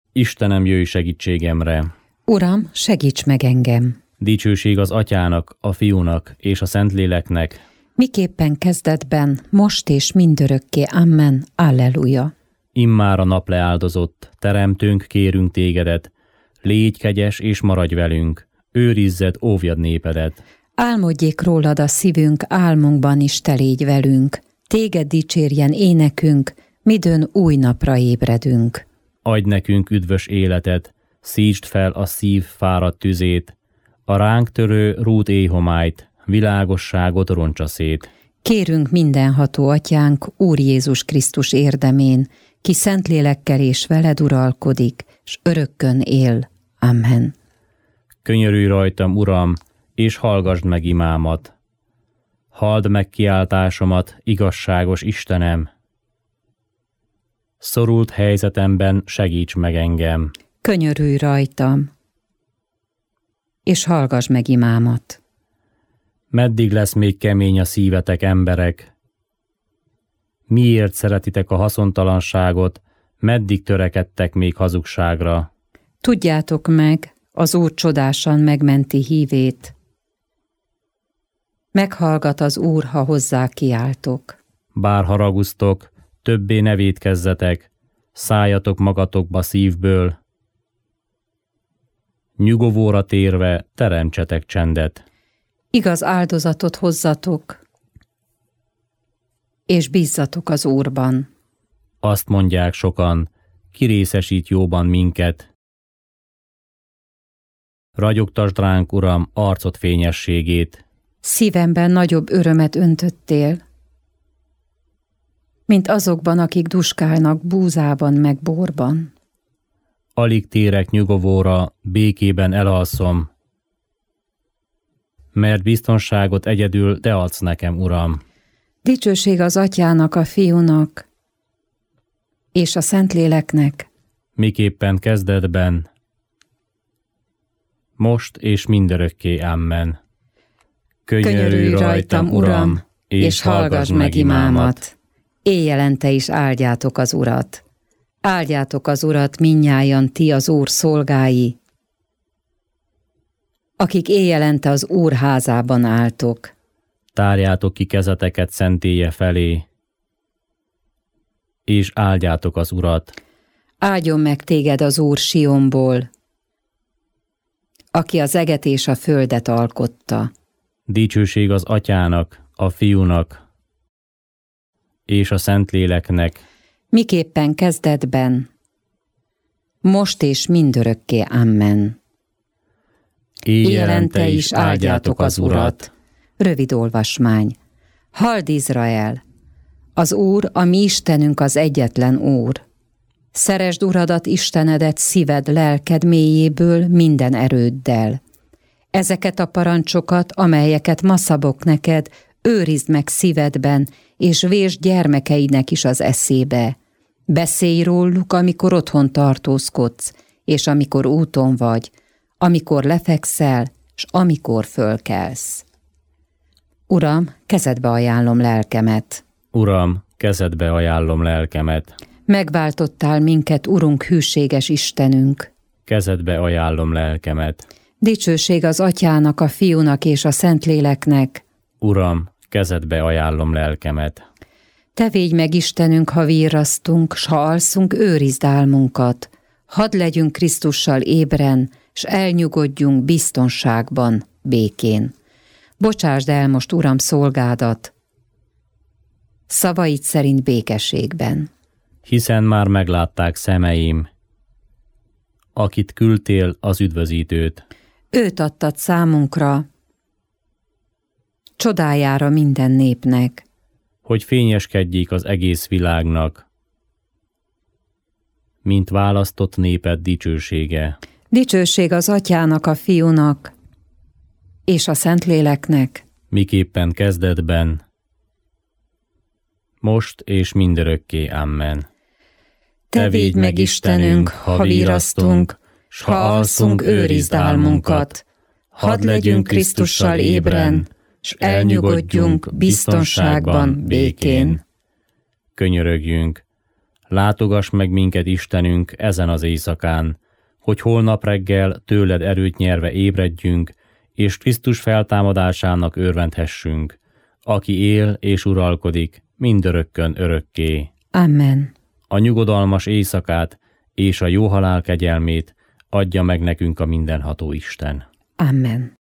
Istenem, jöjj segítségemre! Uram, segíts meg engem! Dicsőség az Atyának, a Fiúnak és a Szentléleknek, miképpen kezdetben, most és mindörökké. Amen. Alleluja. Immár a nap leáldozott, teremtőnk, kérünk tégedet, légy kegyes és maradj velünk, őrizzed, óvjad népedet. Álmodjék rólad a szívünk, álmunkban is te légy velünk, téged dicsérjen énekünk, midőn új napra ébredünk. Adj nekünk üdvös életet, szítsd fel a szív fáradt tüzét, a ránk törő rút éjhomályt, világosságot roncsa szét. Kérünk mindenható Atyánk, Úr Jézus Krisztus érdemén, ki Szentlélekkel és veled uralkodik, s örökkön él. Amen. Könyörülj rajtam, Uram, és hallgasd meg imámat. Halld meg kiáltásomat, igazságos Istenem. Szorult helyzetemben segíts meg engem. Könyörülj rajtam, és hallgass meg imámat. Meddig lesz még kemény a szívetek, emberek? Miért szeretitek a haszontalanságot, meddig törekedtek még hazugságra? Tudjátok meg, az Úr csodásan megmenti hívét. Meghallgat az Úr, ha hozzá kiáltok. Bár haraguztok, többé ne vétkezzetek, szálljatok magatokba szívből. Nyugovóra térve teremtsetek csendet. Igaz áldozatot hozzatok, és bízzatok az Úrban. Azt mondják sokan, kirészesít jóban minket. Ragyogtasd ránk, Uram, arcod fényességét. Szívemben nagyobb örömet öntöttél, mint azokban, akik duskálnak búzában meg borban. Alig térek nyugovóra, békében elalszom, mert biztonságot egyedül te adsz nekem, Uram. Dicsőség az Atyának, a Fiúnak és a Szentléleknek, miképpen kezdetben, most és mindörökké. Amen. Könyörülj rajtam, Uram, és hallgass meg imámat. Éjjelente is áldjátok az Urat. Áldjátok az Urat mindnyájan ti az Úr szolgái, akik éjjelente az Úr házában álltok. Tárjátok ki kezeteket szentélye felé, és áldjátok az Urat. Áldjon meg téged az Úr Sionból, aki az eget és a földet alkotta. Dicsőség az Atyának, a Fiúnak és a Szentléleknek, miképpen kezdetben, most és mindörökké. Amen. Éjjelente is áldjátok az Urat. Rövid olvasmány. Halld Izrael! Az Úr, a mi Istenünk az egyetlen Úr. Szeresd Uradat, Istenedet szíved, lelked mélyéből, minden erőddel. Ezeket a parancsokat, amelyeket ma szabok neked, őrizd meg szívedben, és vésd gyermekeidnek is az eszébe. Beszélj róluk, amikor otthon tartózkodsz, és amikor úton vagy, amikor lefekszel, s amikor fölkelsz. Uram, kezedbe ajánlom lelkemet. Uram, kezedbe ajánlom lelkemet. Megváltottál minket, Urunk, hűséges Istenünk. Kezedbe ajánlom lelkemet. Dicsőség az Atyának, a Fiúnak és a Szentléleknek. Uram, kezedbe ajánlom lelkemet. Te védj meg, Istenünk, ha virrasztunk, s ha alszunk, őrizd álmunkat. Hadd legyünk Krisztussal ébren, s elnyugodjunk biztonságban, békén. Bocsásd el most, Uram, szolgádat, szavaid szerint békességben. Hiszen már meglátták szemeim, akit küldtél, az üdvözítőt. Őt adtad számunkra, csodájára minden népnek. Hogy fényeskedjék az egész világnak, mint választott néped dicsősége. Dicsőség az Atyának, a Fiúnak és a Szentléleknek, miképpen kezdetben, most és mindörökké. Amen. Te védj meg, Istenünk, ha virrasztunk, s ha alszunk, őrizd álmunkat. Hadd legyünk Krisztussal ébren, s elnyugodjunk biztonságban, békén. Könyörögjünk, Látogass meg minket, Istenünk, ezen az éjszakán, hogy holnap reggel tőled erőt nyerve ébredjünk, és Krisztus feltámadásának örvendhessünk, aki él és uralkodik mindörökkön örökké. Amen. A nyugodalmas éjszakát és a jó halál kegyelmét adja meg nekünk a mindenható Isten. Amen.